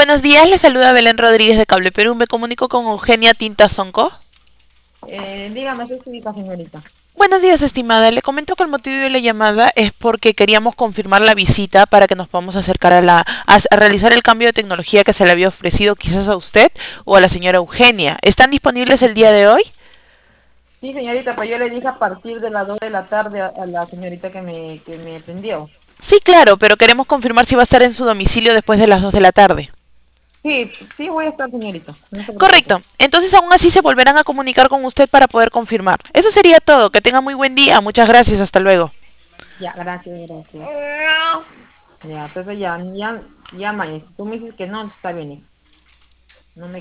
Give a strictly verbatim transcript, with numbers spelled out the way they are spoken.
Buenos días, le saluda Belén Rodríguez de Cable Perú. Me comunico con Eugenia Tinta Sonco. Eh, dígame, ¿qué significa, señorita? Buenos días, estimada. Le comento que el motivo de la llamada es porque queríamos confirmar la visita para que nos podamos acercar a, la, a, a realizar el cambio de tecnología que se le había ofrecido quizás a usted o a la señora Eugenia. ¿Están disponibles el día de hoy? Sí, señorita, pues yo le dije a partir de las dos de la tarde a, a la señorita que me, que me atendió. Sí, claro, pero queremos confirmar si va a estar en su domicilio después de las dos de la tarde. Sí, sí voy a estar, señorita, no se preocupe. Correcto. Entonces aún así se volverán a comunicar con usted para poder confirmar. Eso sería todo. Que tenga muy buen día. Muchas gracias. Hasta luego. Ya, gracias, gracias. Ya, entonces ya, ya, ya, mañana. Si tú me dices que no, está bien, hija. No me